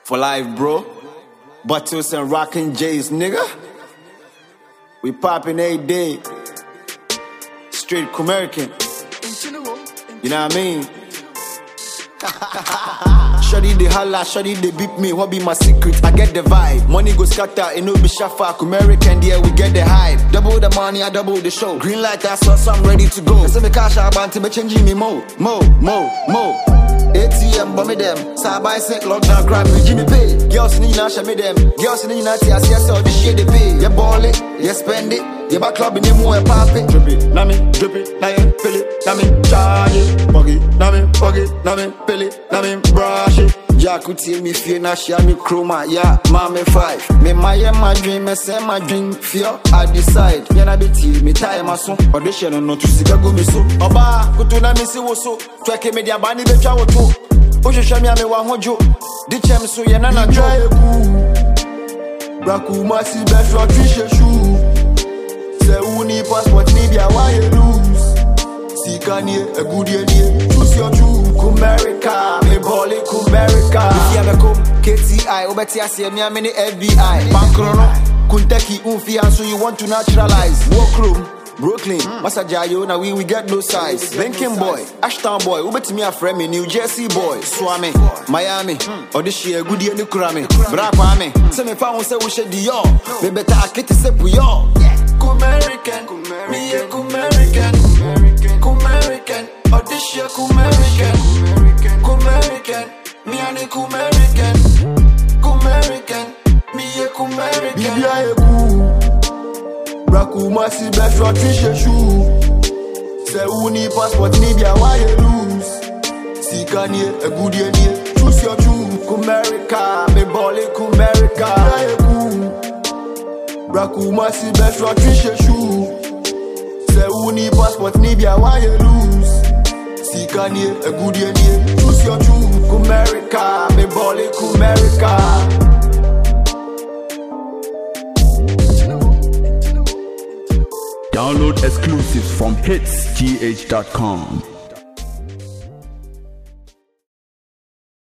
For life, bro. Bottles and rockin' J's, nigga. We poppin' a day. Straight American. You know what I mean? Shawty they holla, shawty they beat me. What be my secret? I get the vibe. Money go scatter, it no be shafa. American, yeah, we get the hype. Double the money, I double the show. Green light, I saw some ready to go. Say me cash out, bounty, me changing me mo. ATM, bomb me them. Sabai say lockdown crime, me Jimmy pay. Girls in the show me them. Girls in the TS, all the shit they pay. You ball it, you spend it. You back club in the moon, pop it. Drip it, na me, drip it, na me, fill it, na me, charge it. Buggy, na me, fill it, na me, brush it. Jack would tell me fear, na share me chroma, yeah, mommy 5. Me my dream, me say my dream, fear, I decide. Me na be till me tie my son. Audition no to see go me so. Oba, kutu na me si wo so. Tweke me dia bani be twa wo to. Oje hwa me wa hojo. Di chem so ye na na dry eku. Braku masi be short fish shoe. Say who need passport, need ya why you lose. See can you a good idea? Choose your true America, me ball it America. If you ever come KTI, obeti I me a mini FBI. Bankrono, Kentucky, Unfia, so you want to naturalize. Workroom, Brooklyn, Masajayo, now we get no size. Lincoln boy, Ashton boy, obeti me a friend me New Jersey boy. Swami, Miami, or this year good year Nukrami. Brapame, say me found say we should Dior. Me better I get to say we all. American, me a American, oh this year American, me a American, me a American. Bibi a eku, braku masi be short fish shoe. Say who need passport, need ya why you lose. See can you a good idea? Choose your true America, me ball it America. Bibi a eku. Braku masi be short fish shoe. Say who need passport, need ya why you lose. See can you a good idea? Choose your true America, me ball it America. Download exclusives from hitsgh.com.